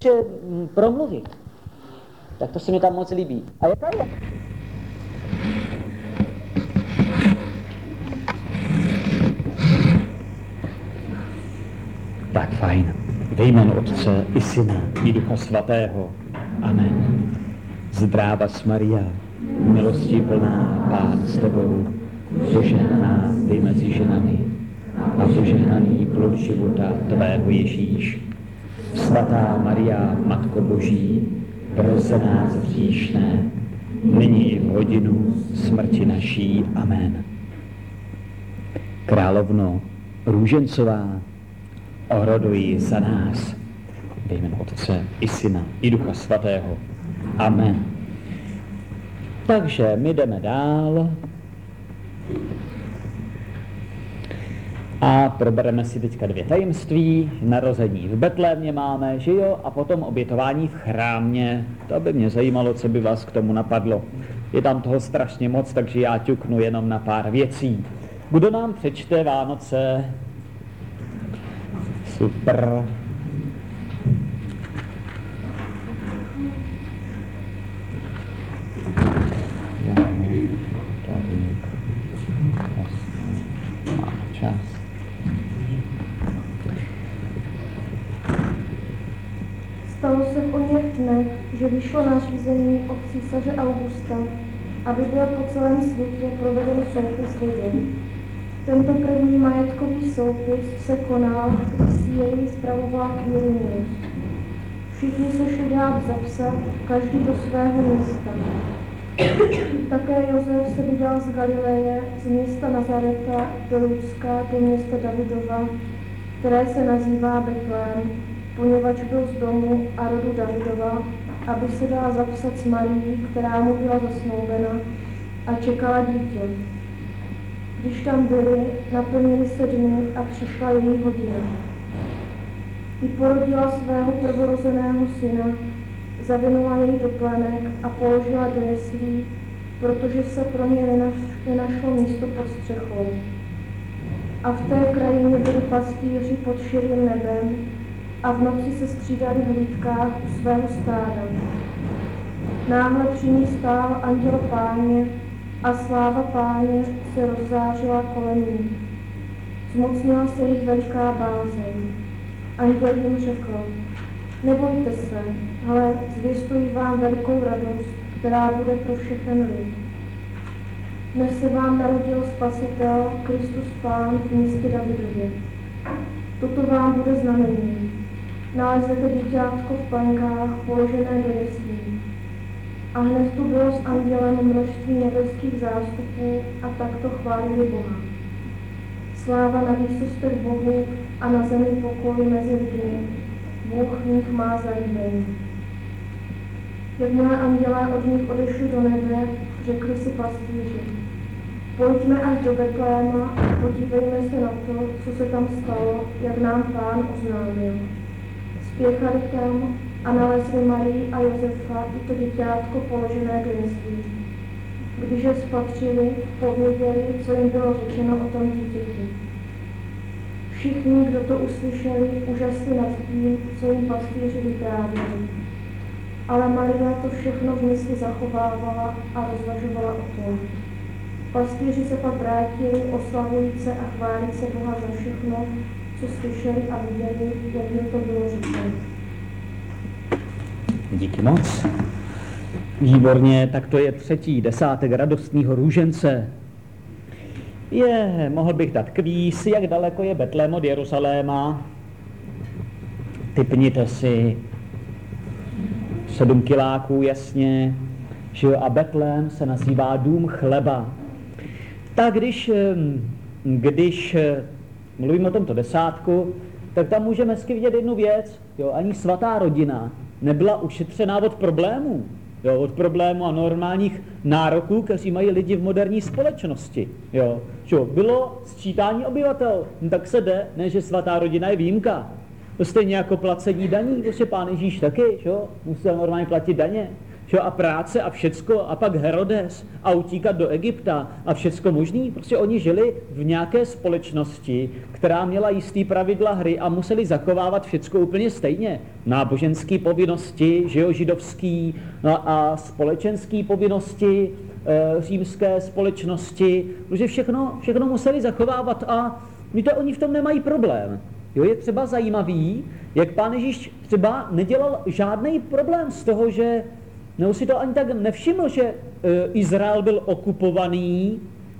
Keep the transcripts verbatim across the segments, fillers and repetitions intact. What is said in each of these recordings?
ještě mm, promluvit. Tak to se mi tam moc líbí. A jaká je? Tak fajn. Ve jménu Otce i Syna i Ducha Svatého. Amen. Zdráva Maria, milosti plná, Pán s tebou, požehnaná ty mezi ženami a požehnaný plod života tvého Ježíš. Svatá Maria, Matko Boží, pros za nás hříšné, nyní i v hodinu smrti naší. Amen. Královno růžencová, oroduj za nás. Ve jménu Otce i Syna i Ducha Svatého. Amen. Takže my jdeme dál a probereme si teďka dvě tajemství. Narození v Betlémě máme, že jo, a potom obětování v chrámě. To by mě zajímalo, co by vás k tomu napadlo. Je tam toho strašně moc, takže já ťuknu jenom na pár věcí. Kdo nám přečte Vánoce? Super. Stalo se v oněch dnech, že vyšlo nařízení od císaře Augusta, aby byl po celém světě proveden soupis lidem. Tento první majetkový soupis se konal, když si jej spravoval Quirinius. Všichni se šli dát zapsat, každý do svého města. Také Josef se vydal z Galileje, z města Nazareta do Judska, do města Davidova, které se nazývá Betlém, poněvadž byl z domu a rodu Davidova, aby se dala zapsat s Marií, která mu byla zasnoubena a čekala dítě. Když tam byli, naplnili se dny a přišla její hodina. I porodila svého prvorozeného syna, zavinula jej do plenek a položila do jeslí, protože se pro ně nenašlo místo pod střechou. A v té krajině byli pastýři pod širým nebem a v noci se střídali v hlídkách u svého stáda. Náhle při ní stál anděl Páně a sláva Páně se rozzářila kolem ní. Zmocnila se jich veliká bázeň. Anděl jim řekl: nebojte se, ale zvěstuji vám velikou radost, která bude pro všechen lid. Dnes se vám narodil Spasitel, Kristus Pán v městě Davidově. Toto vám bude znamení. Nalezete děťátko v plenkách, položené do jeslí. A hned tu bylo s andělem množství nebeských zástupů a takto chválili Boha. Sláva na výsostech Bohu a na zemi pokoj mezi lidmi. Bůh v nich má zalíbení. Jakmile andělé od nich odešli do nebe, řekli si pastýři: pojďme až do Betléma a podívejme se na to, co se tam stalo, jak nám Pán oznámil. Spěchali tam a nalezli Marii a Josefa i to děťátko položené do jeslí. Když je spatřili, pověděli, co jim bylo řečeno o tom dítěti. Všichni, kdo to uslyšeli, úžasli nad tím, co jim pastýři vyprávěli. Ale Maria to všechno v mysli zachovávala a rozvažovala o tom. Pastýři se pak vrátili, oslavujíce a chválíce Boha za všechno, co slyšeli a viděli, jak jim to bylo řečeno. Díky moc. Výborně, tak to je třetí desátek radostného růžence. Je, mohl bych dát kvíz, jak daleko je Betlém od Jeruzaléma. Tipněte si. Sedm kiláků, jasně. Že jo, a Betlém se nazývá dům chleba. Tak když, když mluvím o tomto desátku, tak tam můžeme hezky vidět jednu věc. Jo, ani svatá rodina nebyla ušetřená od problémů. Jo, od problémů a normálních nároků, kteří mají lidi v moderní společnosti. Jo, čo, bylo sčítání obyvatel, no, tak se jde, ne, že svatá rodina je výjimka. To stejně jako placení daní, prostě Pán Ježíš taky, čo, musel normálně platit daně. že? A práce a všecko, a pak Herodes a utíkat do Egypta a všecko možný. Prostě oni žili v nějaké společnosti, která měla jistý pravidla hry a museli zachovávat všecko úplně stejně. Náboženské povinnosti, že jo, židovský, no a společenské povinnosti, e, římské společnosti, protože všechno, všechno museli zachovávat a víte, oni v tom nemají problém. Jo, je třeba zajímavý, jak Pán Ježíš třeba nedělal žádný problém z toho, že nebo si to ani tak nevšiml, že e, Izrael byl okupovaný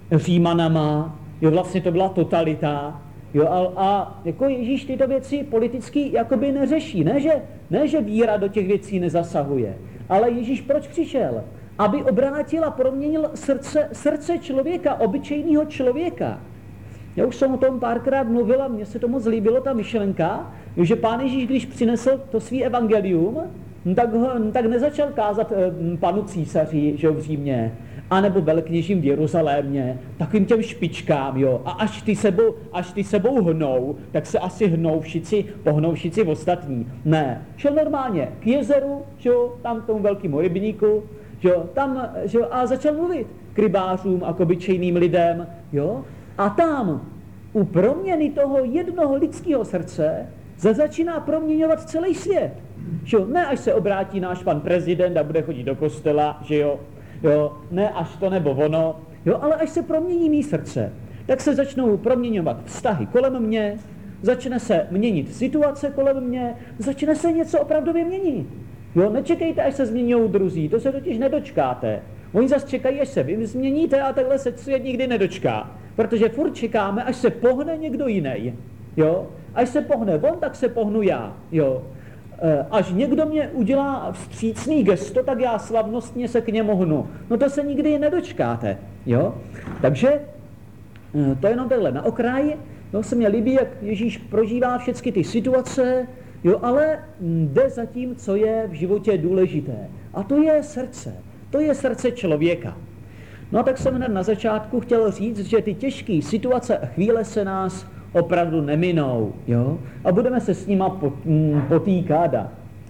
Římanama, jo, vlastně to byla totalita, jo, a, a jako Ježíš tyto věci politicky jakoby neřeší, ne že, ne, že víra do těch věcí nezasahuje, ale Ježíš proč přišel? Aby obrátil a proměnil srdce, srdce člověka, obyčejného člověka. Já už jsem o tom párkrát mluvil a mně se to moc líbilo, ta myšlenka, že Pán Ježíš, když přinesl to svý evangelium, tak, ho, tak nezačal kázat e, panu císaři, že v Římě, anebo velekněžím v Jeruzalémě, takovým těm špičkám, jo. A až ty sebou, až ty sebou hnou, tak se asi hnou všici, pohnou všici ostatní. Ne, šel normálně k jezeru, že jo, tam k tomu velkému rybníku, že jo, tam, že jo, a začal mluvit k rybářům a k obyčejným lidem, jo. A tam, u proměny toho jednoho lidského srdce, začíná proměňovat celý svět. Že jo? Ne, až se obrátí náš pan prezident a bude chodit do kostela, že jo, jo, ne až to nebo ono, jo, ale až se promění mý srdce, tak se začnou proměňovat vztahy kolem mě, začne se měnit situace kolem mě, začne se něco opravdově měnit. Jo, nečekejte, až se změní druzí, to se totiž nedočkáte. Oni zase čekají, až se vy změníte a takhle se svět nikdy nedočká. Protože furt čekáme, až se pohne někdo jiný. Jo? Až se pohne on, tak se pohnu já. Jo? Až někdo mě udělá vstřícný gesto, tak já slavnostně se k němu hnu. No to se nikdy nedočkáte. Jo? Takže to je jenom takhle na okraj. No, se mě líbí, jak Ježíš prožívá všechny ty situace, jo, ale jde za tím, co je v životě důležité. A to je srdce. To je srdce člověka. No a tak jsem hned na začátku chtěl říct, že ty těžké situace a chvíle se nás opravdu neminou, jo? A budeme se s nima potýkat a,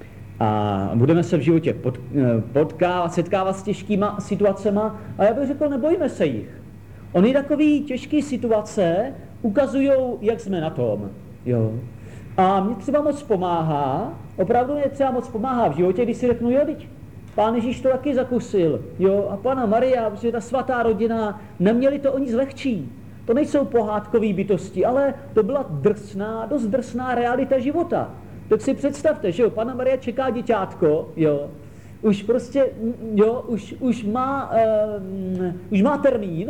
a budeme se v životě pot, potkávat, setkávat s těžkýma situacema a já bych řekl, nebojme se jich. Ony takový těžké situace ukazují, jak jsme na tom, jo? A mě třeba moc pomáhá, opravdu mě třeba moc pomáhá v životě, když si řeknu, jo, teď Pán Ježíš to taky zakusil, jo, a Panna Maria, protože ta svatá rodina, neměli to o nic lehčí. To nejsou pohádkové bytosti, ale to byla drsná, dost drsná realita života. Tak si představte, že jo, Panna Maria čeká děťátko, jo, už prostě, jo, už, už má, uh, už má termín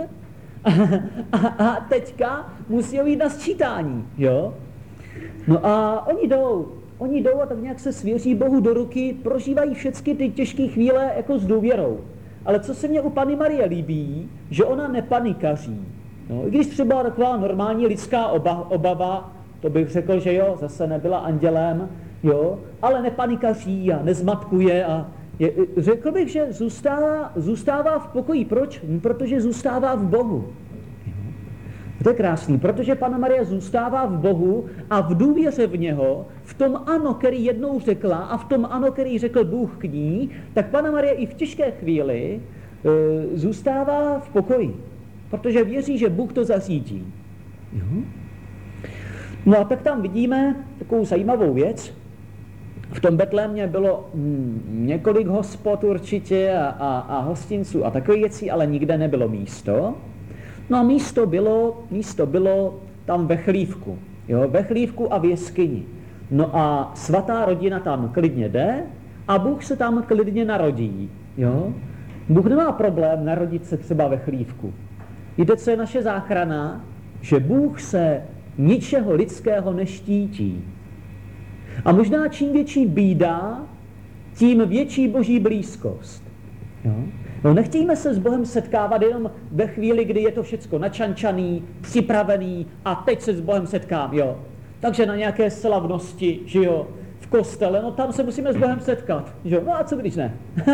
a, a teďka musí jít na sčítání, jo. No a oni jdou. Oni jdou a tak nějak se svěří Bohu do ruky, prožívají všechny ty těžké chvíle jako s důvěrou. Ale co se mně u Panny Marie líbí, že ona nepanikaří. No, i když třeba taková normální lidská oba, obava, to bych řekl, že jo, zase nebyla andělem, jo, ale nepanikaří a nezmatkuje a je, řekl bych, že zůstává, zůstává v pokoji. Proč? Protože zůstává v Bohu. To je krásný, protože Panna Maria zůstává v Bohu a v důvěře v něho, v tom ano, který jednou řekla a v tom ano, který řekl Bůh k ní, tak Panna Maria i v těžké chvíli e, zůstává v pokoji, protože věří, že Bůh to zařídí. Jo? No a tak tam vidíme takovou zajímavou věc. V tom Betlémě bylo hm, několik hospod určitě a, a, a hostinců a takové věci, ale nikde nebylo místo. No a místo bylo, místo bylo tam ve chlívku, jo, ve chlívku a v jeskyni. No a svatá rodina tam klidně jde a Bůh se tam klidně narodí, jo. Bůh nemá problém narodit se třeba ve chlívku. Víte, co je naše záchrana? Že Bůh se ničeho lidského neštítí. A možná čím větší bída, tím větší boží blízkost, jo. No nechtějme se s Bohem setkávat jenom ve chvíli, kdy je to všecko načančaný, připravený a teď se s Bohem setkám, jo. Takže na nějaké slavnosti, že jo, v kostele, no tam se musíme s Bohem setkat, že jo. No a co když ne?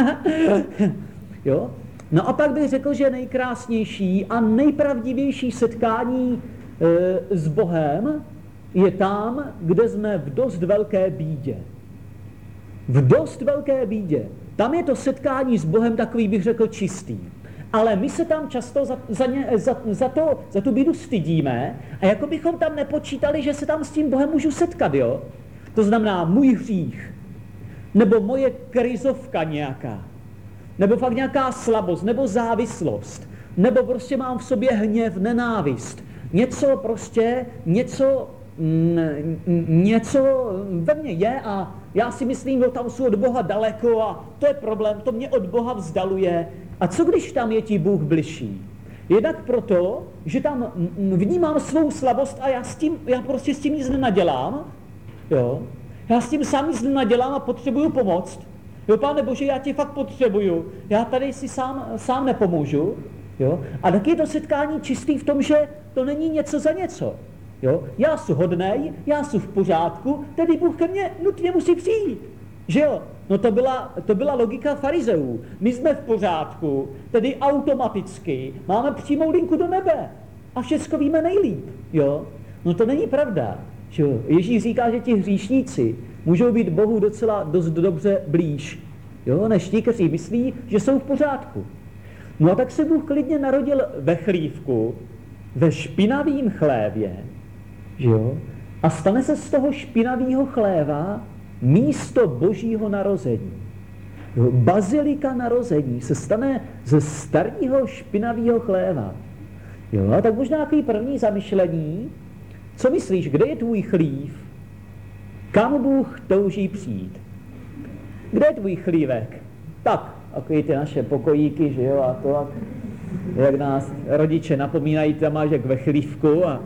Jo. No a pak bych řekl, že nejkrásnější a nejpravdivější setkání e, s Bohem je tam, kde jsme v dost velké bídě. V dost velké bídě. tam je to setkání s Bohem takový, bych řekl, čistý. Ale my se tam často za, za, ně, za, za, to, za tu bídu stydíme a jako bychom tam nepočítali, že se tam s tím Bohem můžu setkat, jo? To znamená můj hřích, nebo moje krizovka nějaká, nebo fakt nějaká slabost, nebo závislost, nebo prostě mám v sobě hněv, nenávist. Něco prostě, něco, něco ve mně je a já si myslím, že tam jsou od Boha daleko a to je problém, to mě od Boha vzdaluje. A co když tam je ti Bůh bližší? Jednak proto, že tam vnímám svou slabost a já, s tím, já prostě s tím nic nenadělám. Jo? Já s tím sám nic nenadělám a potřebuju pomoct. Jo, Pane Bože, já tě fakt potřebuju. Já tady si sám, sám nepomůžu. Jo? A taky je to setkání čistý v tom, že to není něco za něco. Jo? Já jsem hodnej, já jsem v pořádku, tedy Bůh ke mně nutně musí přijít. Že jo? No to byla, to byla logika farizeů. My jsme v pořádku, tedy automaticky máme přímou linku do nebe. A všecko víme nejlíp. Jo? No to není pravda. Že jo? Ježíš říká, že ti hříšníci můžou být Bohu docela dost dobře blíž, jo? Než ti, kteří myslí, že jsou v pořádku. No a tak se Bůh klidně narodil ve chlívku, ve špinavým chlévě, že jo? A stane se z toho špinavého chléva místo božího narození. Jo? Bazilika narození se stane ze starého špinavého chléva. Jo? A tak možná takový první zamyšlení, co myslíš, kde je tvůj chlív? Kam Bůh touží přijít? Kde je tvůj chlívek? Tak, takový ty naše pokojíky, že jo, a to, a jak nás rodiče napomínají, tam máš jak ve chlívku a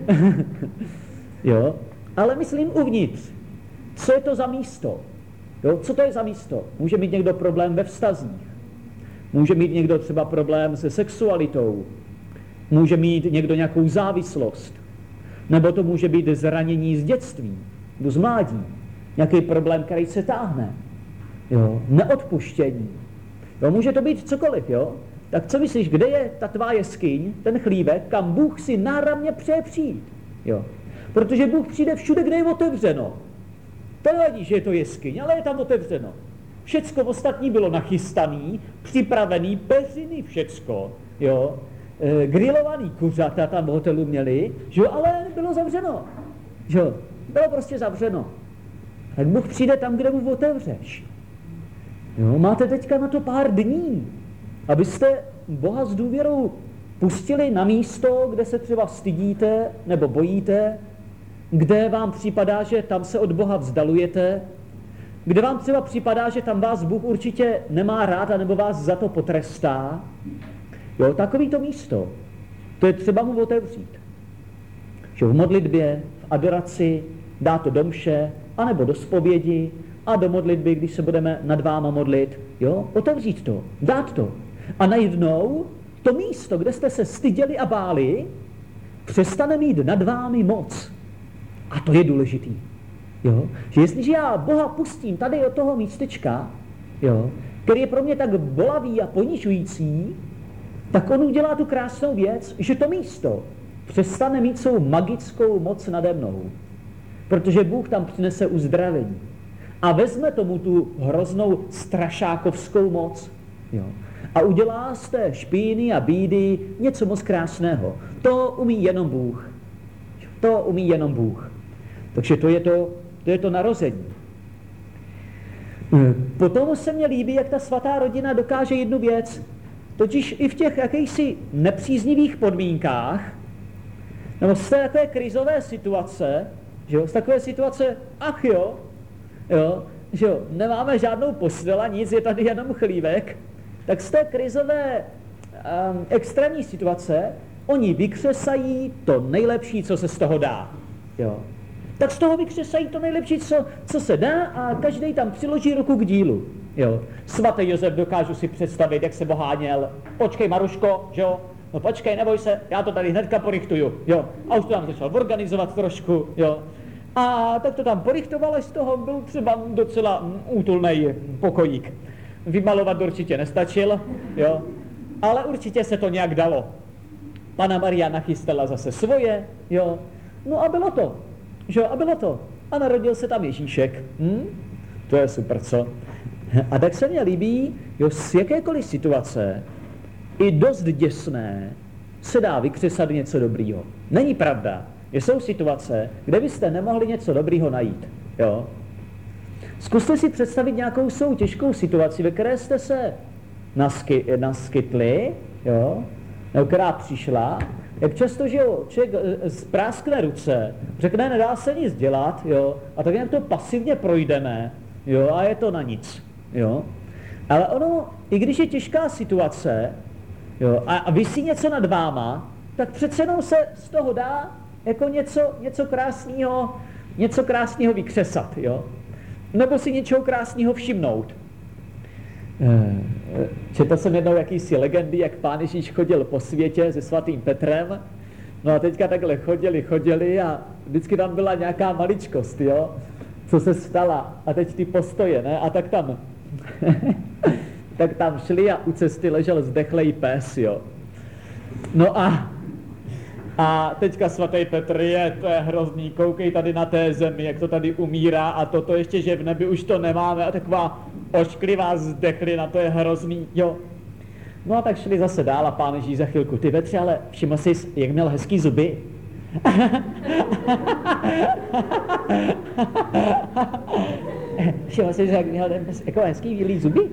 jo, ale myslím uvnitř. Co je to za místo? Jo, co to je za místo? Může mít někdo problém ve vztazích. Může mít někdo třeba problém se sexualitou. Může mít někdo nějakou závislost. Nebo to může být zranění z dětství, z mládí. Nějaký problém, který se táhne. Jo, neodpuštění. Jo, může to být cokoliv, jo? Tak co myslíš, kde je ta tvá jeskyň, ten chlívek, kam Bůh si náramně přeje přijít? Jo. Protože Bůh přijde všude, kde je otevřeno. To nevadí, že je to jeskyň, ale je tam otevřeno. Všecko ostatní bylo nachystané, připravené, peřiny, všecko, jo. E, grilovaný kuřata tam v hotelu měli, že jo, ale bylo zavřeno. Že jo, bylo prostě zavřeno. Tak Bůh přijde tam, kde mu otevřeš. Jo, máte teďka na to pár dní, abyste Boha s důvěrou pustili na místo, kde se třeba stydíte nebo bojíte, kde vám připadá, že tam se od Boha vzdalujete, kde vám třeba připadá, že tam vás Bůh určitě nemá rád, anebo vás za to potrestá. Jo, takový to místo, to je třeba mu otevřít. Že v modlitbě, v adoraci, dá to do mše, anebo do zpovědi, a do modlitby, když se budeme nad váma modlit, jo, otevřít to, dát to. A najednou to místo, kde jste se styděli a báli, přestane mít nad vámi moc. A to je důležitý. Jo? Že jestliže já Boha pustím tady od toho místečka, jo, který je pro mě tak bolavý a ponižující, tak on udělá tu krásnou věc, že to místo přestane mít svou magickou moc nade mnou. Protože Bůh tam přinese uzdravení. A vezme tomu tu hroznou strašákovskou moc. Jo. A udělá z té špíny a bídy něco moc krásného. To umí jenom Bůh. To umí jenom Bůh. Takže to je to, to, je to narození. Potom se mně líbí, jak ta svatá rodina dokáže jednu věc. Totiž i v těch jakýchsi nepříznivých podmínkách, nebo z té takové krizové situace, že jo, z takové situace, ach jo, jo, že jo, nemáme žádnou postel a nic, je tady jenom chlívek, tak z té krizové um, extrémní situace oni vykřesají to nejlepší, co se z toho dá. Jo. Tak z toho vykřesají to nejlepší, co, co se dá a každý tam přiloží ruku k dílu. Jo. Svatý Josef, dokážu si představit, jak se boháněl. Počkej, Maruško, že jo? No počkej, neboj se, já to tady hnedka porychtuju, jo. A už to tam začal organizovat trošku, jo. A tak to tam porychtoval, až z toho byl třeba docela útulnej pokojík. Vymalovat určitě nestačil, jo. Ale určitě se to nějak dalo. Panna Maria nachystala zase svoje, jo. No a bylo to, že jo, a bylo to. A narodil se tam Ježíšek. Hm? To je super, co? A tak se mně líbí, jo, z jakékoliv situace, i dost děsné, se dá vykřesat něco dobrýho. Není pravda. Jsou situace, kde byste nemohli něco dobrýho najít. Jo? Zkuste si představit nějakou svou těžkou situaci, ve které jste se nasky, naskytli, jo? Nebo která přišla, jak často, že jo, člověk spráskne ruce, řekne, nedá se nic dělat, jo? A tak nějak to pasivně projdeme, jo? A je to na nic. Jo? Ale ono, i když je těžká situace, jo, a, a visí něco nad váma, tak přece jenom se z toho dá jako něco, něco krásného, něco krásného vykřesat, jo? Nebo si něčeho krásného všimnout. Četl jsem jednou jakýsi legendy, jak Pán Ježíš chodil po světě se svatým Petrem, no a teďka takhle chodili, chodili a vždycky tam byla nějaká maličkost, jo? Co se stala, a teď ty postoje, ne? A tak tam, tak tam šli a u cesty ležel zdechlej pes, jo? No a A teďka svatý Petr je, to je hrozný, koukej tady na té zemi, jak to tady umírá a toto ještě, že v nebi už to nemáme a taková ošklivá zdechlina, to je hrozný, jo. No a tak šli zase dál a Pán Ježíš za chvilku, ty Petře, ale všiml jsi, jak měl hezký zuby? Všiml jsi, jak měl jako hezký bílý zuby?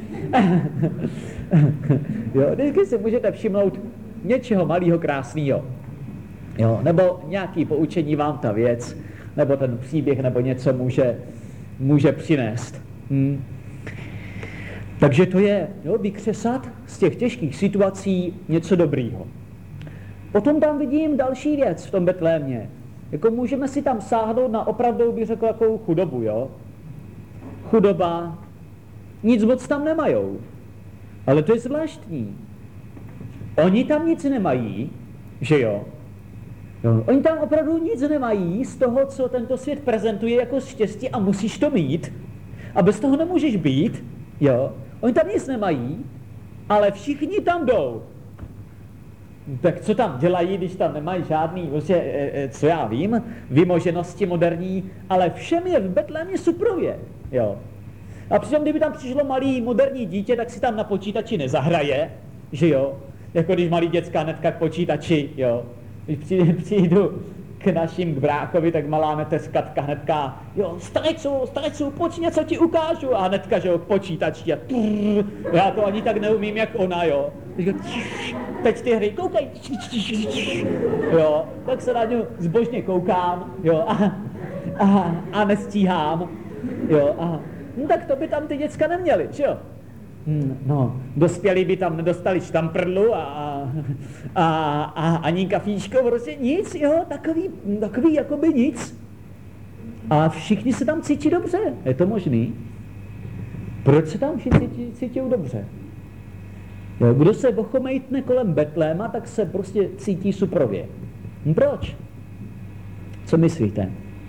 Jo, vždycky si můžete všimnout něčeho malého, krásného. Jo, nebo nějaký poučení vám ta věc, nebo ten příběh, nebo něco může, může přinést. Hm. Takže to je, jo, vykřesat z těch těžkých situací něco dobrýho. Potom tam vidím další věc v tom Betlémě. Jako můžeme si tam sáhnout na opravdu, bych řekl, jakou chudobu, jo. Chudoba, nic moc tam nemajou. Ale to je zvláštní. Oni tam nic nemají, že jo? Jo. Oni tam opravdu nic nemají z toho, co tento svět prezentuje jako štěstí a musíš to mít. A bez toho nemůžeš být, jo? Oni tam nic nemají, ale všichni tam jdou. Tak co tam dělají, když tam nemají žádný, vlastně, co já vím, vymoženosti moderní, ale všem je v Betlémě suprově, jo? A přitom, kdyby tam přišlo malý moderní dítě, tak si tam na počítači nezahraje, že jo? Jako když malý děcka hnedka k počítači, jo. Když přijdu, přijdu k našim bráchovi, tak malá neteskatka hnedka, jo, starečku, starečku, pojď, něco ti ukážu. A hnedka, že jo, k počítači a trrr, já to ani tak neumím, jak ona, jo. Teď ty hry, koukej, jo, tak se na ně zbožně koukám, jo, a, a, a nestíhám, jo, a no, tak to by tam ty děcka neměly, že jo. No, dospělí by tam nedostali štamprlu a, a, a ani kafíčko, prostě nic, jo, takový, takový jakoby nic. A všichni se tam cítí dobře, je to možný? Proč se tam všichni cítí, cítí dobře? Jo, kdo se bochomejtne kolem Betléma, tak se prostě cítí suprově. Proč? Co myslíte?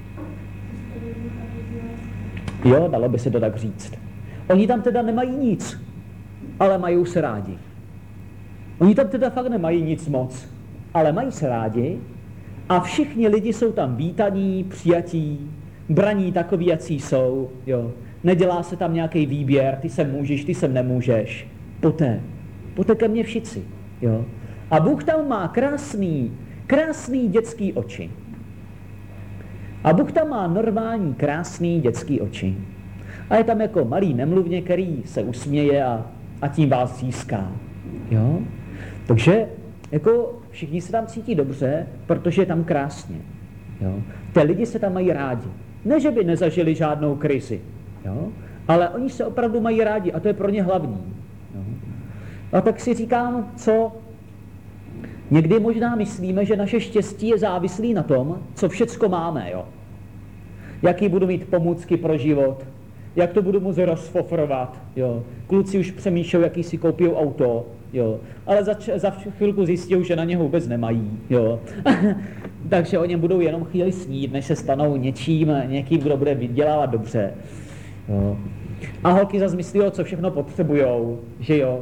Jo, dalo by se to tak říct. Oni tam teda nemají nic, ale mají se rádi. Oni tam teda fakt nemají nic moc, ale mají se rádi a všichni lidi jsou tam vítaní, přijatí, braní takový, jací jsou, jo. Nedělá se tam nějaký výběr, ty sem můžeš, ty sem nemůžeš. Poté, poté ke mně všichni, jo. A Bůh tam má krásný, krásný dětský oči. A Bůh tam má normální, krásný dětský oči. A je tam jako malý nemluvně, který se usměje a, a tím vás získá. Jo? Takže jako všichni se tam cítí dobře, protože je tam krásně. Jo? Ty lidi se tam mají rádi. Ne, že by nezažili žádnou krizi, jo? Ale oni se opravdu mají rádi a to je pro ně hlavní. Jo? A tak si říkám, co někdy možná myslíme, že naše štěstí je závislé na tom, co všecko máme. Jo? Jaký budu mít pomůcky pro život, jak to budu muset rozfofrovat, jo. Kluci už přemýšlejí, jaký si koupí auto, jo. Ale za, za chvilku zjistí, že na něho vůbec nemají, jo. Takže o něm budou jenom chvíli snít, než se stanou něčím, někým, kdo bude vydělávat dobře, jo. A holky zase myslí, co všechno potřebujou, že jo.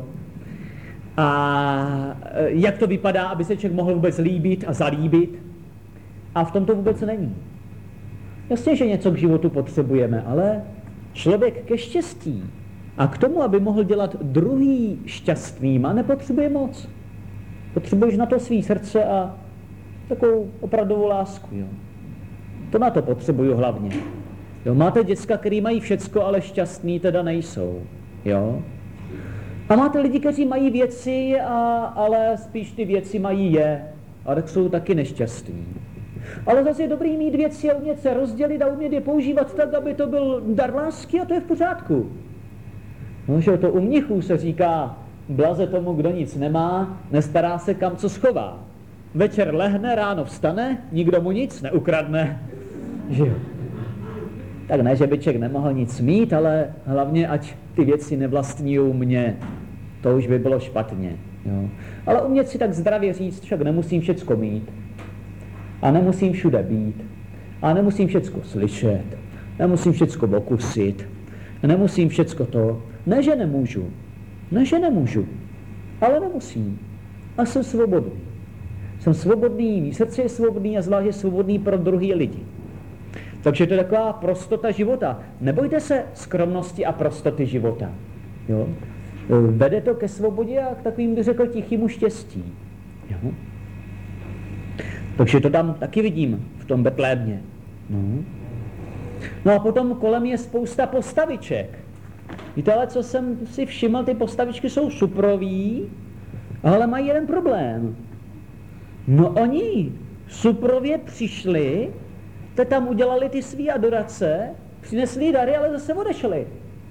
A jak to vypadá, aby se člověk mohl vůbec líbit a zalíbit. A v tom to vůbec není. Jasně, že něco k životu potřebujeme, ale člověk ke štěstí A k tomu, aby mohl dělat druhý šťastnýma, nepotřebuje moc. Potřebuješ na to svý srdce a takovou opravdovou lásku. Jo. To na to potřebuju hlavně. Jo, máte děcka, který mají všecko, ale šťastný teda nejsou. Jo. A máte lidi, kteří mají věci, a, ale spíš ty věci mají je. A tak jsou taky nešťastní. Ale zase je dobrý mít věci a umět se rozdělit a umět je používat tak, aby to byl dar lásky, a to je v pořádku. No, že to u mnichů se říká, blaze tomu, kdo nic nemá, nestará se, kam co schová. Večer lehne, ráno vstane, nikdo mu nic neukradne. Že jo. Tak ne, že by člověk nemohl nic mít, ale hlavně, ať ty věci nevlastňují mě. To už by bylo špatně. Jo. Ale umět si tak zdravě říct, však nemusím všecko mít. A nemusím všude být. A nemusím všecko slyšet. Nemusím všecko okusit. Nemusím všecko to. Ne, že nemůžu. Ne, že nemůžu. Ale nemusím. A jsem svobodný. Jsem svobodný, mý srdce je svobodný a zvlášť je svobodný pro druhý lidi. Takže to je taková prostota života. Nebojte se skromnosti a prostoty života. Jo? Vede to ke svobodě a k takovým, bych řekl, tichýmu štěstí. Jo? Takže to tam taky vidím v tom Betlémě. No. no a potom kolem je spousta postaviček. Víte, ale co jsem si všiml, ty postavičky jsou suprový, ale mají jeden problém. No oni suprově přišli, te tam udělali ty svý adorace, přinesli dary, ale zase odešli.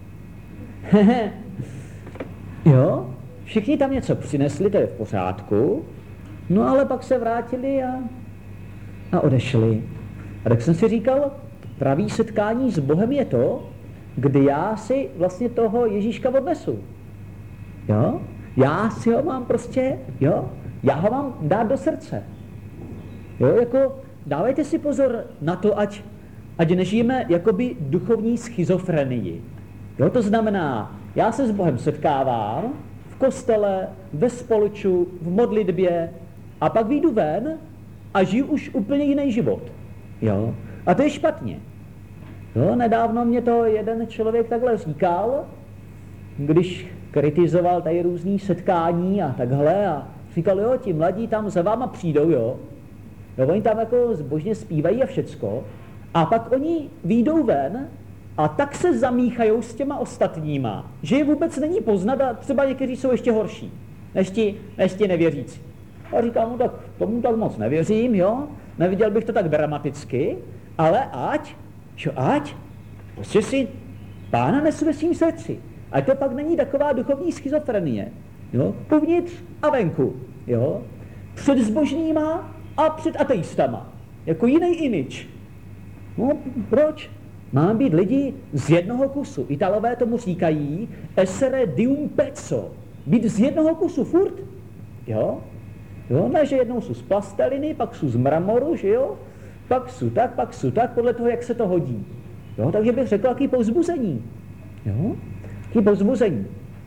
Jo, všichni tam něco přinesli, to je v pořádku, no ale pak se vrátili a, a odešli. A tak jsem si říkal, pravý setkání s Bohem je to, kdy já si vlastně toho Ježíška odnesu. Jo, já si ho mám prostě, jo, já ho mám dát do srdce. Jo, jako dávejte si pozor na to, ať, ať nežijeme jakoby duchovní schizofrenii. Jo, to znamená, já se s Bohem setkávám v kostele, ve spolču, v modlitbě a pak vyjdu ven a žiju už úplně jiný život. Jo, a to je špatně. Jo, nedávno mě to jeden člověk takhle říkal, když kritizoval tady různý setkání a takhle a říkal, jo, ti mladí tam za váma přijdou, jo. Jo, oni tam jako zbožně zpívají a všecko a pak oni vyjdou ven a tak se zamíchajou s těma ostatníma, že je vůbec není poznat a třeba někteří jsou ještě horší, než ti, než ti nevěřící. A říkám, no tak tomu tak moc nevěřím, jo, neviděl bych to tak dramaticky, ale ať, čo ať, prostě si Pána nesu ve svým srdci. Ať to pak není taková duchovní schizofrenie, jo, uvnitř a venku, jo, před zbožnýma a před ateistama, jako jiný image. No, proč? Máme být lidi z jednoho kusu. Italové tomu říkají essere di un pezzo. Být z jednoho kusu furt. Jo? Jo, ne, že jednou jsou z plasteliny, pak jsou z mramoru, že jo? Pak jsou tak, pak jsou tak, podle toho, jak se to hodí. Jo, takže bych řekl, jaký povzbuzení. Jo? Jaký povzbuzení.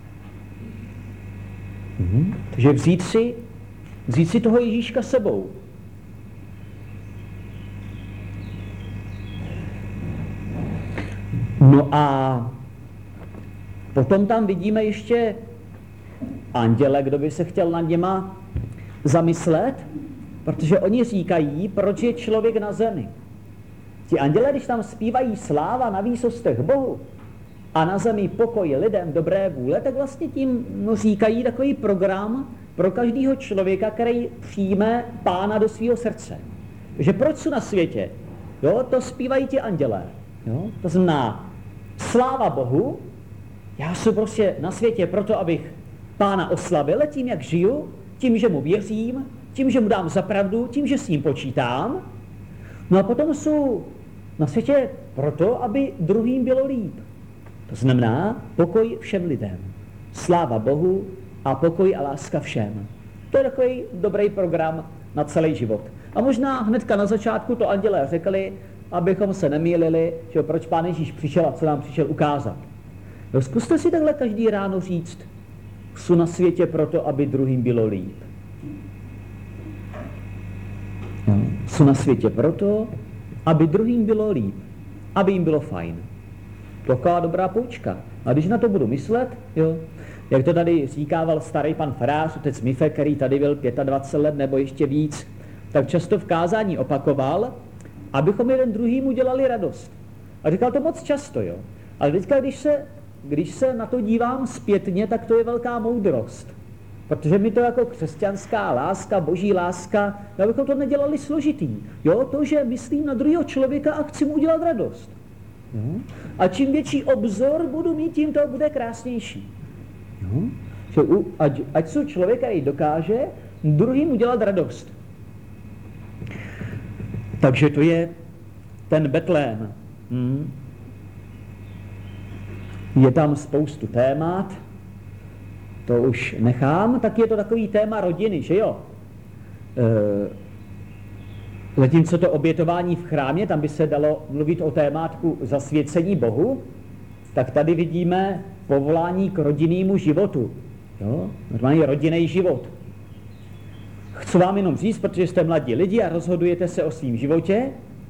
Mhm. Takže vzít si, vzít si toho Ježíška sebou. No a potom tam vidíme ještě anděle, kdo by se chtěl nad něma zamyslet, protože oni říkají, proč je člověk na zemi. Ti anděle, když tam zpívají sláva na výsostech Bohu a na zemi pokoj lidem dobré vůle, tak vlastně tím no, říkají takový program pro každého člověka, který přijme Pána do svého srdce. Takže proč jsou na světě? Jo, to zpívají ti andělé. Jo? To znamená, sláva Bohu, já jsem prostě na světě proto, abych Pána oslavil tím, jak žiju, tím, že mu věřím, tím, že mu dám za pravdu, tím, že s ním počítám. No a potom jsou na světě proto, aby druhým bylo líp. To znamená pokoj všem lidem. Sláva Bohu a pokoj a láska všem. To je takový dobrý program na celý život. A možná hnedka na začátku to andělé řekli, abychom se nemýlili, že proč Pán Ježíš přišel a co nám přišel ukázat. No, zkuste si takhle každý ráno říct, jsou na světě proto, aby druhým bylo líp. No, jsou na světě proto, aby druhým bylo líp, aby jim bylo fajn. Taková dobrá poučka. A když na to budu myslet, jo, jak to tady říkával starý pan farář, otec Mife, který tady byl dvacet pět let nebo ještě víc, tak často v kázání opakoval, abychom jeden druhýmu dělali radost. A říkal to moc často, jo. Ale teďka, když se, když se na to dívám zpětně, tak to je velká moudrost. Protože my to jako křesťanská láska, boží láska, abychom to nedělali složitý. Jo, to, že myslím na druhého člověka a chci mu udělat radost. Jo? A čím větší obzor budu mít, tím to bude krásnější. Jo? Že u, ať, ať jsou člověka i dokáže druhým udělat radost. Takže to je ten Betlém. Hmm. Je tam spoustu témat, to už nechám, tak je to takový téma rodiny, že jo? E, zatímco to obětování v chrámě, tam by se dalo mluvit o témátku zasvěcení Bohu, tak tady vidíme povolání k rodinnému životu. Jo? Normálně rodinný život. Chci vám jenom říct, protože jste mladí lidi a rozhodujete se o svém životě,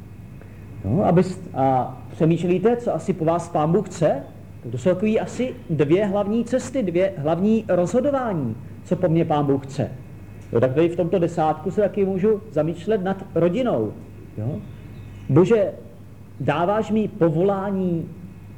jo, abyste, a přemýšlíte, co asi po vás Pán Bůh chce, tak to jsou takový asi dvě hlavní cesty, dvě hlavní rozhodování, co po mně Pán Bůh chce. Jo, tak tady v tomto desátku se taky můžu zamýšlet nad rodinou. Jo? Bože, dáváš mi povolání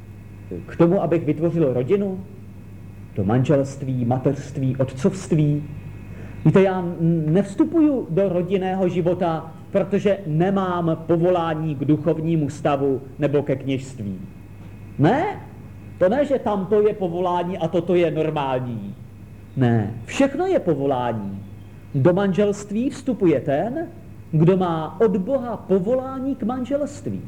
k tomu, abych vytvořil rodinu, do manželství, mateřství, otcovství. Víte, já nevstupuju do rodinného života, protože nemám povolání k duchovnímu stavu nebo ke kněžství. Ne, to ne, že tamto je povolání a toto je normální. Ne, všechno je povolání. Do manželství vstupuje ten, kdo má od Boha povolání k manželství.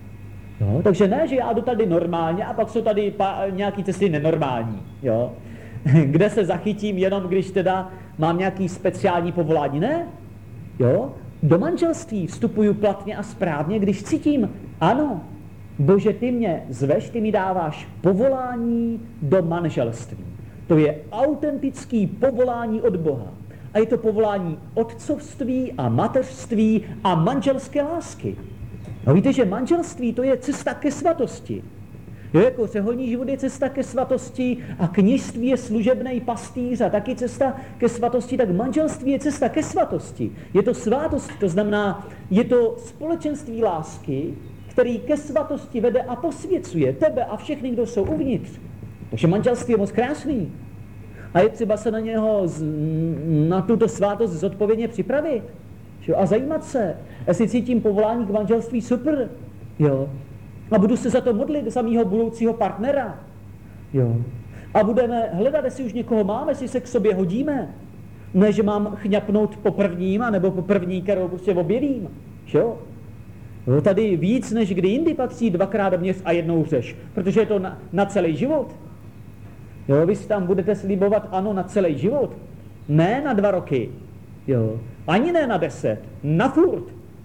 Jo? Takže ne, že já jdu tady normálně a pak jsou tady pa, nějaký cesty nenormální. Jo? Kde se zachytím jenom, když teda mám nějaký speciální povolání. Ne? Jo? Do manželství vstupuju platně a správně, když cítím, ano, Bože, ty mě zveš, ty mi dáváš povolání do manželství. To je autentický povolání od Boha. A je to povolání otcovství a mateřství a manželské lásky. No víte, že manželství to je cesta ke svatosti. Jo, jako řeholní život je cesta ke svatosti a kněžství je služebnej pastýř a taky cesta ke svatosti, tak manželství je cesta ke svatosti. Je to svátost, to znamená, je to společenství lásky, který ke svatosti vede a posvěcuje tebe a všechny, kdo jsou uvnitř. Takže manželství je moc krásný. A je třeba se na něho, na tuto svátost zodpovědně připravit. A zajímat se. Jestli cítím povolání k manželství, super. Jo. A budu se za to modlit, za mýho budoucího partnera. Jo. A budeme hledat, jestli už někoho máme, jestli se k sobě hodíme. Ne, že mám chňapnout po prvním, nebo po první, kterou prostě objevím. Jo. Jo, tady víc než kdy jindy patří dvakrát dovnitř a jednou řeš, protože je to na, na celý život. Jo, vy si tam budete slibovat ano na celý život, ne na dva roky, jo, ani ne na deset, na furt.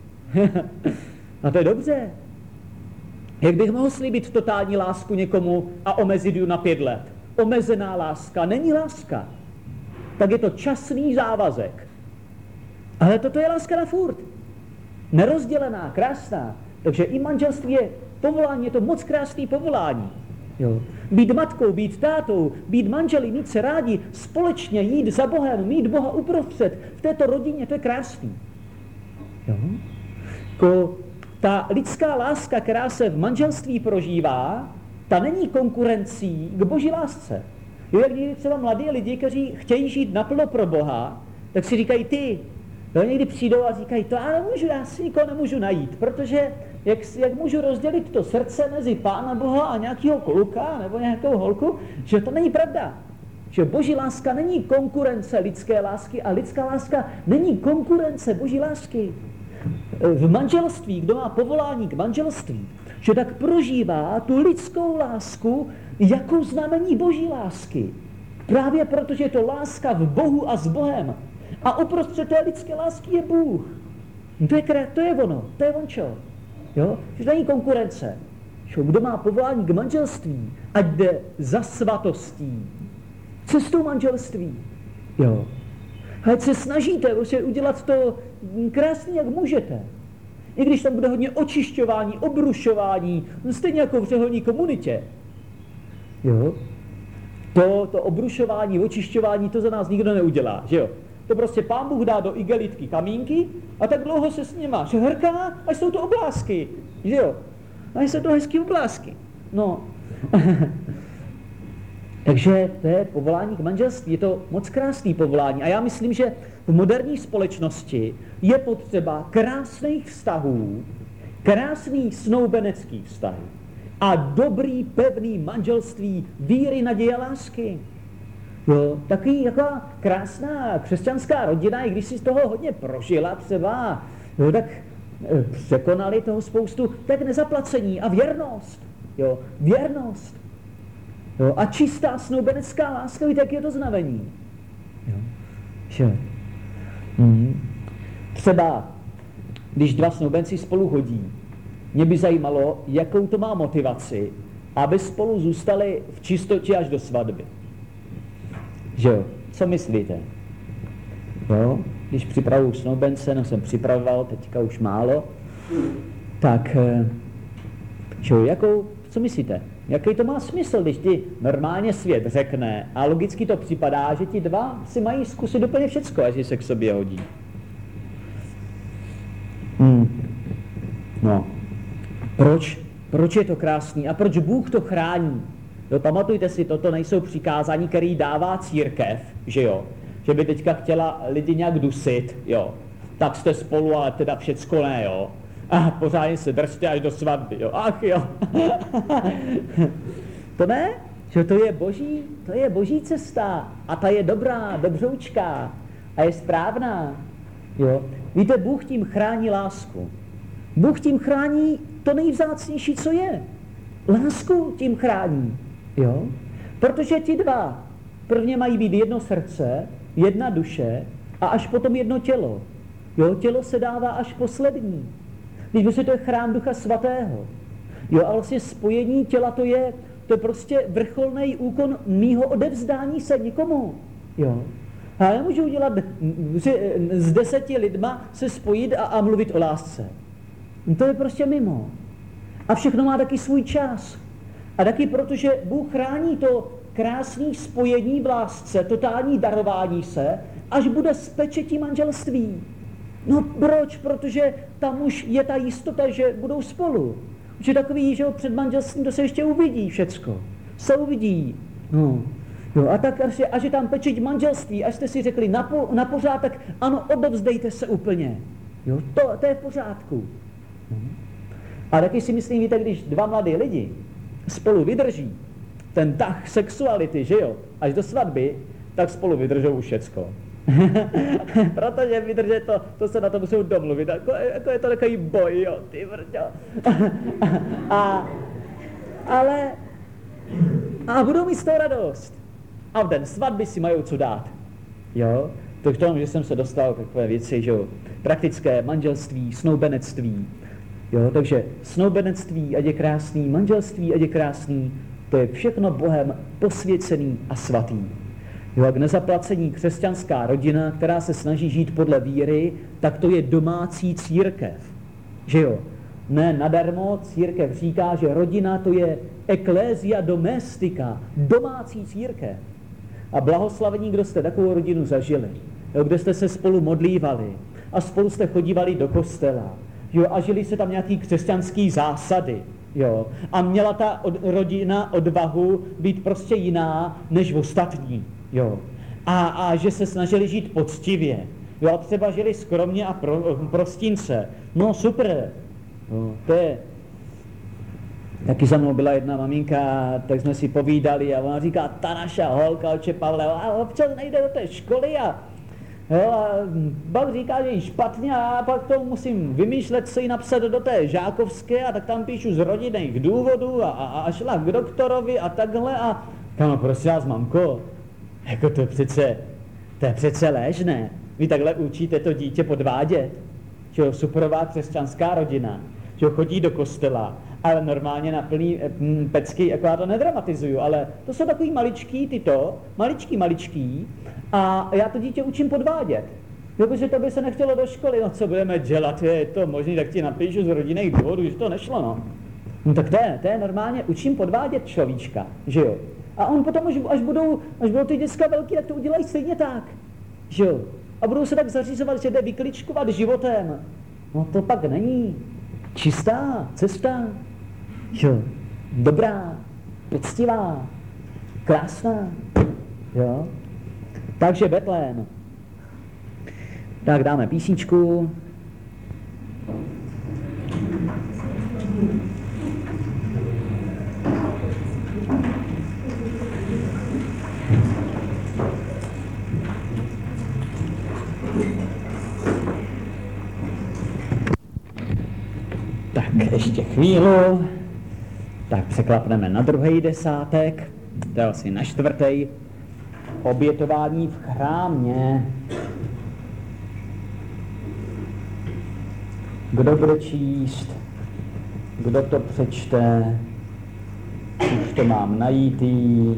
A to je dobře. Jak bych mohl slíbit totální lásku někomu a omezit ji na pět let? Omezená láska není láska. Tak je to časný závazek. Ale toto je láska na furt. Nerozdělená, krásná. Takže i manželství je povolání, je to moc krásný povolání. Jo. Být matkou, být tátou, být manželi, mít se rádi, společně jít za Bohem, mít Boha uprostřed. V této rodině to je krásný. Jo. Ko, ta lidská láska, která se v manželství prožívá, ta není konkurencí k boží lásce. Jo, jak někdy třeba mladí lidi, kteří chtějí žít naplno pro Boha, tak si říkají ty. Jo, někdy přijdou a říkají, to já nemůžu, já si nikoho nemůžu najít, protože jak, jak můžu rozdělit to srdce mezi Pána Boha a nějakého kluka nebo nějakou holku, že to není pravda. Že boží láska není konkurence lidské lásky a lidská láska není konkurence boží lásky. V manželství, kdo má povolání k manželství, že tak prožívá tu lidskou lásku jako znamení boží lásky. Právě protože je to láska v Bohu a s Bohem. A uprostřed té lidské lásky je Bůh. To je, to je ono, to je ončo. Jo? Že není konkurence. Že kdo má povolání k manželství, ať jde za svatostí, cestou manželství. Jo. Ať se snažíte udělat to krásně, jak můžete. I když tam bude hodně očišťování, obrušování, no stejně jako v řeholní komunitě. Jo? To, to obrušování, očišťování, to za nás nikdo neudělá, že jo? To prostě Pán Bůh dá do igelitky kamínky a tak dlouho se s nima šhrká, až jsou to oblásky, že jo? Až jsou to hezký oblásky. No. Takže to je povolání k manželství, je to moc krásný povolání. A já myslím, že v moderní společnosti je potřeba krásných vztahů, krásných snoubeneckých vztahů a dobrý, pevný manželství víry, naděje a lásky. Jo, taky jaká krásná křesťanská rodina, i když si z toho hodně prožila třeba, jo, tak e, překonali toho spoustu, tak nezaplacení a věrnost. Jo, věrnost. Jo, a čistá snoubenecká láska, víte, jak je to znamení. Jo, že? Mhm. Třeba, když dva snoubenci spolu hodí, mě by zajímalo, jakou to má motivaci, aby spolu zůstali v čistotě až do svatby. Že jo? Co myslíte? Jo? Když připravuju snoubence, no jsem připravoval, teďka už málo, tak že jo, jakou, co myslíte? Jaký to má smysl, když ti normálně svět řekne a logicky to připadá, že ti dva si mají zkusit úplně všecko, až se k sobě hodí. Hmm. No. Proč? Proč je to krásný a proč Bůh to chrání? Jo, pamatujte si, toto nejsou přikázání, který dává církev, že jo? Že by teďka chtěla lidi nějak dusit, jo? Tak jste spolu, ale teda všecko ne, jo? A pořádně se držte až do svatby, jo? Ach jo. To ne? Že to je boží, to je boží cesta a ta je dobrá, dobřoučká a je správná, jo? Víte, Bůh tím chrání lásku. Bůh tím chrání to nejvzácnější, co je. Lásku tím chrání. Jo? Protože ti dva prvně mají být jedno srdce, jedna duše a až potom jedno tělo. Jo? Tělo se dává až poslední. Když by se to je chrám Ducha Svatého. Jo? A vlastně spojení těla to je, to je prostě vrcholný úkon mýho odevzdání se někomu. Jo? A já nemůžu udělat s deseti lidma se spojit a, a mluvit o lásce. To je prostě mimo. A všechno má taky svůj čas. A taky protože Bůh chrání to krásné spojení v lásce, totální darování se, až bude z pečetí manželství. No proč? Protože tam už je ta jistota, že budou spolu. Už je takový, že před manželstvím to se ještě uvidí všecko. Se uvidí. No. Jo, a tak až je, až je tam pečeť manželství, až jste si řekli na, po, na pořádek, ano, odevzdejte se úplně. Jo, to, to je v pořádku. A taky si myslím, víte, když dva mladí lidi spolu vydrží ten tah sexuality, že jo, až do svatby, tak spolu vydržou už všecko. Protože vydržet to, to se na to musí domluvit, jako, jako je to takový boj, jo, ty vrťo. a, ale, a budou mít z toho radost. A v den svatby si mají co dát, jo. To k tomu, že jsem se dostal k takové věci, že jo, praktické manželství, snoubenectví. Jo, takže snoubenectví, ať je krásný, manželství, ať je krásný, to je všechno Bohem posvěcený a svatý. Jo, a k nezaplacení křesťanská rodina, která se snaží žít podle víry, tak to je domácí církev. Že jo? Ne nadarmo církev říká, že rodina to je ecclesia domestica, domácí církev. A blahoslavení, kdo jste takovou rodinu zažili, jo, kde jste se spolu modlívali a spolu jste chodívali do kostela, jo, a žili se tam nějaký křesťanský zásady, jo, a měla ta od, rodina odvahu být prostě jiná než ostatní, jo, a, a že se snažili žít poctivě, jo, a třeba žili skromně a pro, prostínce, no super, jo, to je. Taky za mnou byla jedna maminka, tak jsme si povídali a ona říká, ta naša holka, oče Pavle, a občas nejde do té školy a, jo, a pak říká, že je špatně a pak to musím vymýšlet, co jí napsat do té žákovské a tak tam píšu z rodinných důvodů a, a, a šla k doktorovi a takhle a tam prosím vás, mamko, jako to přece, to je přece léžné, vy takhle učíte to dítě podvádět, že jo, superová křesťanská rodina, že jo, chodí do kostela, ale normálně na plný mm, pecky, jako já to nedramatizuju, ale to jsou takový maličký tyto, maličký, maličký, a já to dítě učím podvádět. Jo, protože to by se nechtělo do školy, no co budeme dělat, je to možný, tak ti napíšu z rodinných důvodů, že to nešlo, no. No tak to je, to je normálně, učím podvádět človíčka, že jo. A on potom, až, až, budou, až budou ty děcka velký, tak to udělají stejně tak, že jo. A budou se tak zařizovat, že jde vykličkovat životem. No to pak není čistá cesta, že jo. Dobrá, poctivá, krásná, jo. Takže Betlém. Tak dáme písničku. Tak ještě chvíli. Tak překlapneme na druhý desátek. To je asi na čtvrtý. Obětování v chrámě. Kdo bude číst? Kdo to přečte? Už to mám najítý.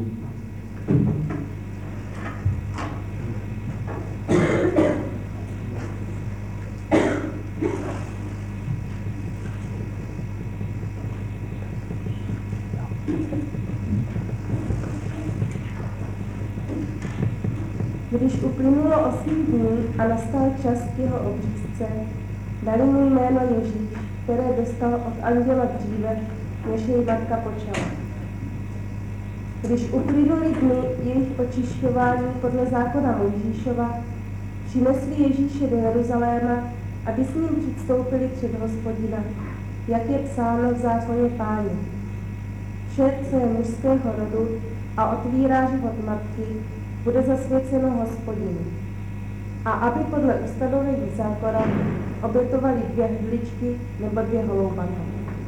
Když uplynulo osm dní a nastal čas k jeho obřízce, dali mu jméno Ježíš, které dostal od anděla dříve, než jej matka počala. Když uplynuly dny jejich očišťování podle zákona Mojžíšova, přinesli Ježíše do Jeruzaléma, aby s ním předstoupili před Hospodina, jak je psáno v zákoně Páně. Vše, co je mužského rodu a otvírá život matky, bude zasvěceno Hospodinu. A aby podle ustanovení zákona obětovali dvě hrdličky nebo dvě holoubata.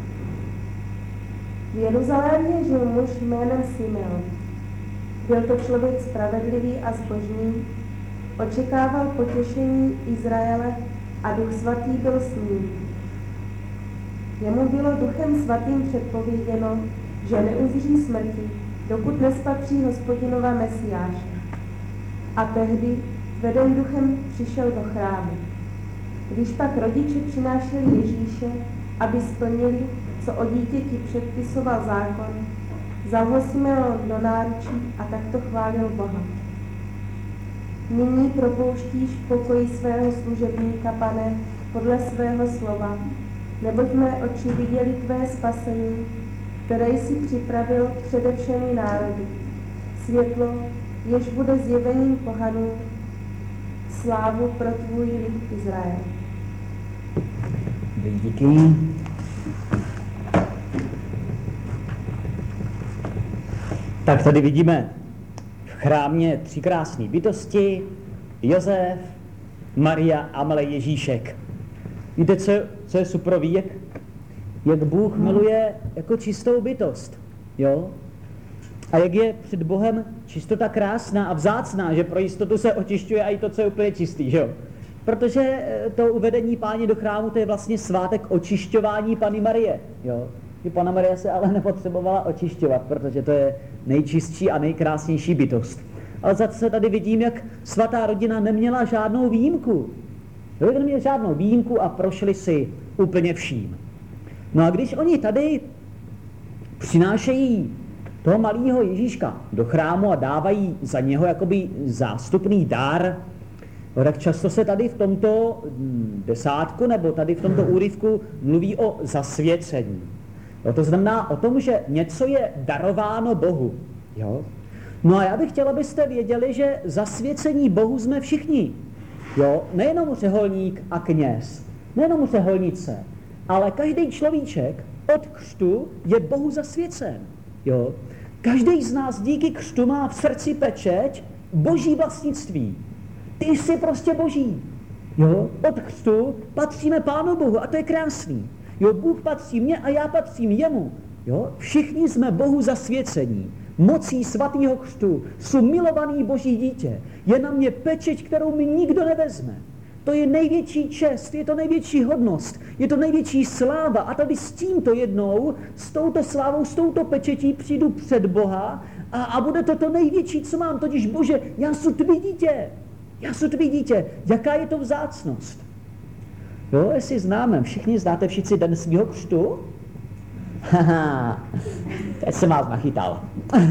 V Jeruzalémě žil muž jménem Simeon. Byl to člověk spravedlivý a zbožný, očekával potěšení Izraele a Duch svatý byl s ním. Jemu bylo Duchem svatým předpověděno, že neuzří smrti, dokud nespatří Hospodinova Mesiáše. A tehdy veden duchem přišel do chrámu. Když pak rodiče přinášeli Ježíše, aby splnili, co o dítěti předpisoval zákon, vzal ho Simeon do náručí a takto chválil Boha. Nyní propouštíš v pokoji svého služebníka, Pane, podle svého slova, neboť mé oči viděli tvé spasení, které jsi připravil přede všemi národy. Světlo, jež bude zjevením pohanů, slávu pro tvůj lid Izrael. Díky. Tak tady vidíme v chrámě tři krásné bytosti, Josef, Maria a malý Ježíšek. Víte, co, co je suprový, jak, jak Bůh miluje jako čistou bytost, jo? A jak je před Bohem čistota krásná a vzácná, že pro jistotu se očišťuje i to, co je úplně čistý, že jo? Protože to uvedení Páně do chrámu, to je vlastně svátek očišťování Panny Marie, jo? I Panna Marie se ale nepotřebovala očišťovat, protože to je nejčistší a nejkrásnější bytost. Ale zase tady vidím, jak svatá rodina neměla žádnou výjimku. Jo, neměla žádnou výjimku a prošli si úplně vším. No a když oni tady přinášejí toho malého Ježíška do chrámu a dávají za něho jakoby zástupný dar, no, tak často se tady v tomto desátku nebo tady v tomto úryvku mluví o zasvěcení. Jo, to znamená o tom, že něco je darováno Bohu. Jo? No a já bych chtěla, abyste věděli, že zasvěcení Bohu jsme všichni. Jo? Nejenom řeholník a kněz, nejenom řeholnice, ale každý človíček od křtu je Bohu zasvěcen. Jo? Každý z nás díky křtu má v srdci pečeť boží vlastnictví. Ty jsi prostě boží. Jo? Od křtu patříme Pánu Bohu a to je krásný. Jo, Bůh patří mně a já patřím jemu. Jo? Všichni jsme Bohu zasvěcení. Mocí svatého křtu jsou milovaný boží dítě. Je na mě pečeť, kterou mi nikdo nevezme. To je největší čest, je to největší hodnost, je to největší sláva. A tady s tímto jednou, s touto slávou, s touto pečetí přijdu před Boha a, a bude to to největší, co mám. Totiž, Bože, já jsem tvý dítě. Já sotvý dítě, jaká je to vzácnost? Jo, jestli známe, všichni znáte všichni den svýho křtu? Haha, teď jsem vás nachytal.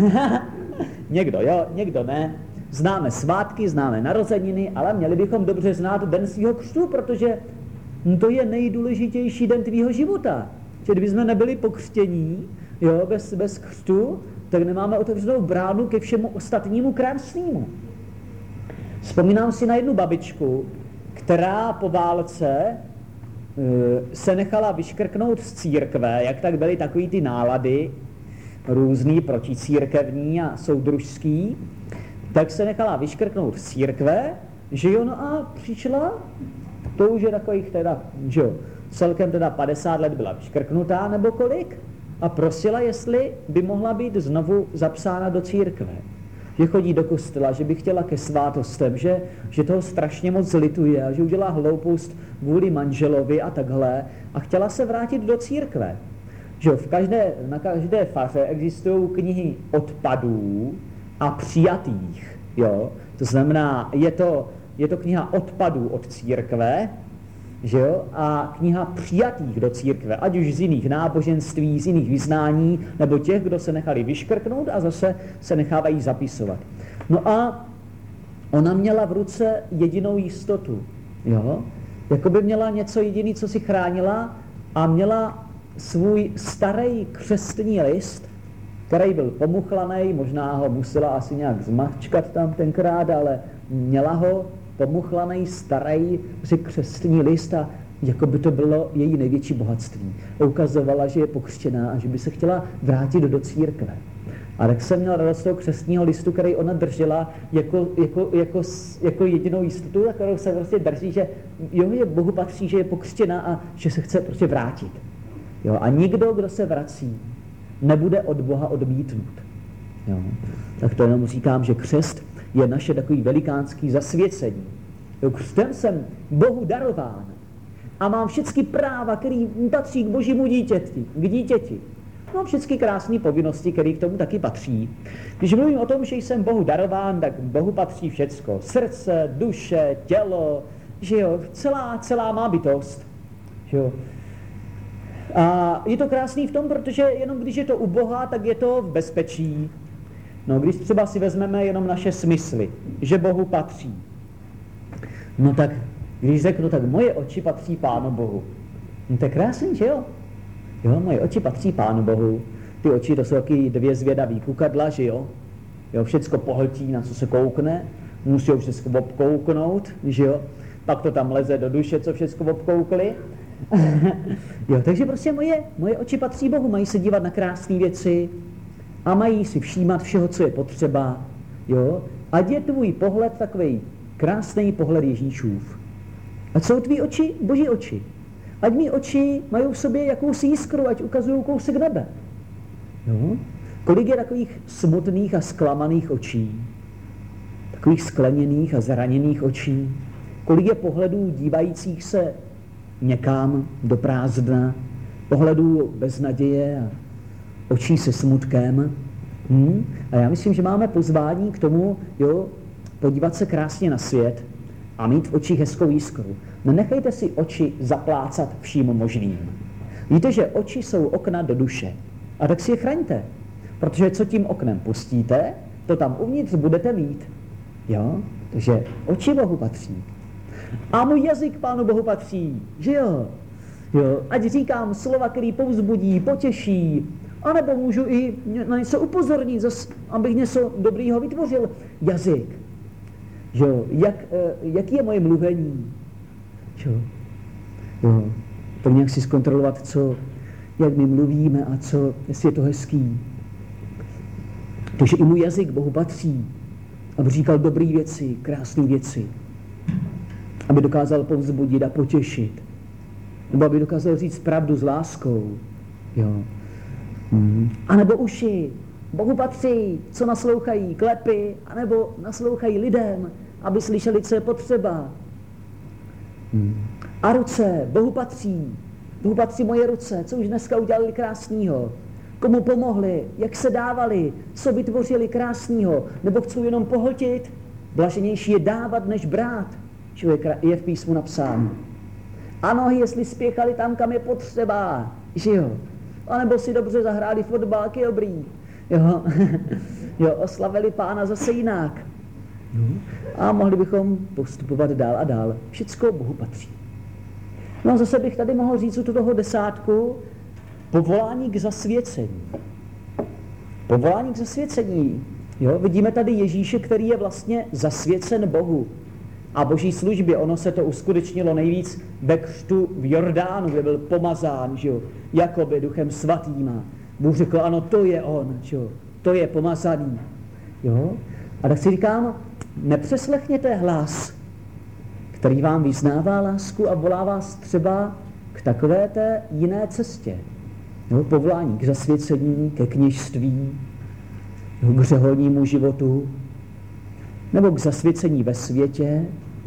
Někdo jo, někdo ne. Známe svátky, známe narozeniny, ale měli bychom dobře znát den svýho křtu, protože to je nejdůležitější den tvýho života. Že kdybychom nebyli pokřtění, jo, bez, bez křtu, tak nemáme otevřenou bránu ke všemu ostatnímu krásnému. Vzpomínám si na jednu babičku, která po válce se nechala vyškrknout z církve, jak tak byly takový ty nálady, různý proticírkevní a soudružský, tak se nechala vyškrknout z církve, že jo, no a přišla, to už je takových teda, že jo, celkem teda padesát let byla vyškrknutá, nebo kolik, a prosila, jestli by mohla být znovu zapsána do církve. Že chodí do kostela, že by chtěla ke svátostem, že, že toho strašně moc lituje a že udělá hloupost kvůli manželovi a takhle a chtěla se vrátit do církve. Že v každé, na každé faře existují knihy odpadů a přijatých. Jo? To znamená, je to, je to kniha odpadů od církve, že jo? A kniha přijatých do církve, ať už z jiných náboženství, z jiných vyznání, nebo těch, kdo se nechali vyškrknout a zase se nechávají zapisovat. No a ona měla v ruce jedinou jistotu. Jo? Jakoby měla něco jediný, co si chránila, a měla svůj starý křestní list, který byl pomuchlaný, možná ho musela asi nějak zmačkat tam tenkrát, ale měla ho pomuchlaný, starý křestní list a jako by to bylo její největší bohatství. Ukazovala, že je pokřtěná a že by se chtěla vrátit do církve. A tak jsem měl radost toho křestního listu, který ona držela jako, jako, jako, jako jedinou jistotu, kterou se prostě drží, že jo, je Bohu patří, že je pokřtěná a že se chce prostě vrátit. Jo, a nikdo, kdo se vrací, nebude od Boha odmítnut. Jo. Tak to jenom říkám, že křest je naše takový velikánský zasvěcení. Jo, křtem jsem Bohu darován a mám všechny práva, které patří k Božímu dítěti, k dítěti. Mám všechny krásné povinnosti, které k tomu taky patří. Když mluvím o tom, že jsem Bohu darován, tak Bohu patří všecko. Srdce, duše, tělo, že jo, celá, celá má bytost. Že jo. A je to krásný v tom, protože jenom když je to u Boha, tak je to v bezpečí. No, když třeba si vezmeme jenom naše smysly, že Bohu patří. No tak, když řeknu, tak moje oči patří Pánu Bohu. No to je krásný, že jo? Jo, moje oči patří Pánu Bohu. Ty oči, to jsou taky dvě zvědavý kukadla, že jo? Jo, všecko pohltí, na co se koukne. Musí ho všecko obkouknout, že jo? Pak to tam leze do duše, co všecko obkoukli. Jo, takže prostě moje, moje oči patří Bohu, mají se dívat na krásné věci a mají si všímat všeho, co je potřeba. Jo? Ať je tvůj pohled takový krásný pohled Ježíšův. Ať jsou tvý oči Boží oči. Ať mý oči mají v sobě jakousi jiskru, ať ukazují kousek nebe. Jo? Kolik je takových smutných a zklamaných očí, takových skleněných a zraněných očí, kolik je pohledů dívajících se někam do prázdna, pohledů bez naděje a očí se smutkem. Hmm? A já myslím, že máme pozvání k tomu, jo, podívat se krásně na svět a mít v očích hezkou jiskru. Nenechejte si oči zaplácat vším možným. Víte, že oči jsou okna do duše. A tak si je chraňte. Protože co tím oknem pustíte, to tam uvnitř budete mít. Jo? Takže oči Bohu patří. A můj jazyk Pánu Bohu patří, že jo? Jo? Ať říkám slova, který povzbudí, potěší, anebo můžu i na něco upozornit, zas, abych něco dobrýho vytvořil. Jazyk. Že jo? Jak, jaký je moje mluvení? Že jo? Jo? To nějak si zkontrolovat, co, jak my mluvíme a co, jestli je to hezký. Takže i můj jazyk Bohu patří, aby říkal dobré věci, krásné věci. Aby dokázal povzbudit a potěšit. Nebo aby dokázal říct pravdu s láskou. Jo. Mm. A nebo uši. Bohu patří, co naslouchají, klepy, anebo naslouchají lidem, aby slyšeli, co je potřeba. Mm. A ruce, Bohu patří. Bohu patří moje ruce, co už dneska udělali krásnýho. Komu pomohli, jak se dávali, co vytvořili krásnýho, nebo chcou jenom pohltit. Blaženější je dávat, než brát. Že je v písmu napsáno. A nohy, jestli spěchali tam, kam je potřeba. Že jo. A nebo si dobře zahráli fotbal, jak je dobrý. Jo. Jo, oslavili Pána zase jinak. A mohli bychom postupovat dál a dál. Všecko Bohu patří. No a zase bych tady mohl říct u toho desátku povolání k zasvěcení. Povolání k zasvěcení. Jo, vidíme tady Ježíše, který je vlastně zasvěcen Bohu a Boží službě. Ono se to uskutečnilo nejvíc ve křtu v Jordánu, kde byl pomazán, že jo, Jakoby Duchem Svatým. Bůh řekl, ano, to je on, že jo, to je pomazaný. Jo? A tak si říkám, nepřeslechněte hlas, který vám vyznává lásku a volá vás třeba k takové té jiné cestě. Jo? Povolání k zasvěcení, ke kněžství, jo? K řeholnímu životu, nebo k zasvěcení ve světě.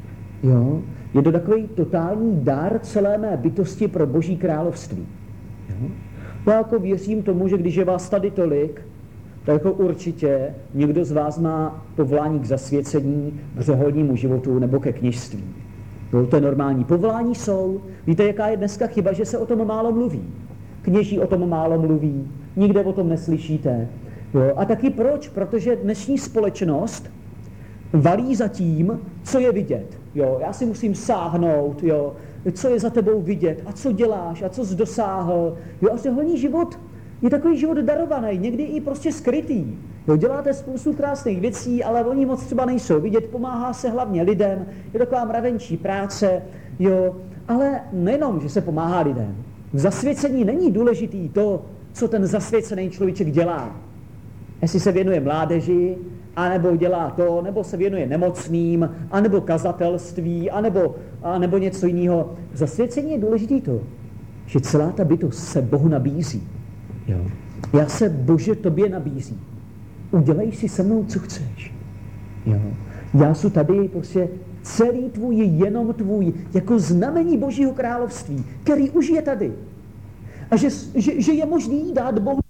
Jo? Je to takový totální dar celé mé bytosti pro Boží království. Jo? Já jako věřím tomu, že když je vás tady tolik, tak jako určitě někdo z vás má povolání k zasvěcení, k řeholnímu životu nebo ke kněžství. Jo, to je normální. Povolání jsou. Víte, jaká je dneska chyba, že se o tom málo mluví. Kněží o tom málo mluví, nikde o tom neslyšíte. Jo, a taky proč? Protože dnešní společnost valí za tím, co je vidět. Jo, já si musím sáhnout, jo, co je za tebou vidět a co děláš a co jsi dosáhl. Jo, a řeholní život je takový život darovaný, někdy i prostě skrytý. Jo, děláte spoustu krásných věcí, ale oni moc třeba nejsou vidět, pomáhá se hlavně lidem, je taková mravenčí práce, jo, ale nejenom, že se pomáhá lidem. V zasvěcení není důležitý to, co ten zasvěcený človíček dělá. Jestli se věnuje mládeži, anebo dělá to, nebo se věnuje nemocným, anebo kazatelství, anebo, anebo něco jiného. V zasvěcení je důležitý to, že celá ta bytost se Bohu nabízí. Jo. Já se, Bože, tobě nabízí. Udělej si se mnou, co chceš. Jo. Já jsem tady prostě celý tvůj je jenom tvůj, jako znamení Božího království, který už je tady. A že, že, že je možný dát Bohu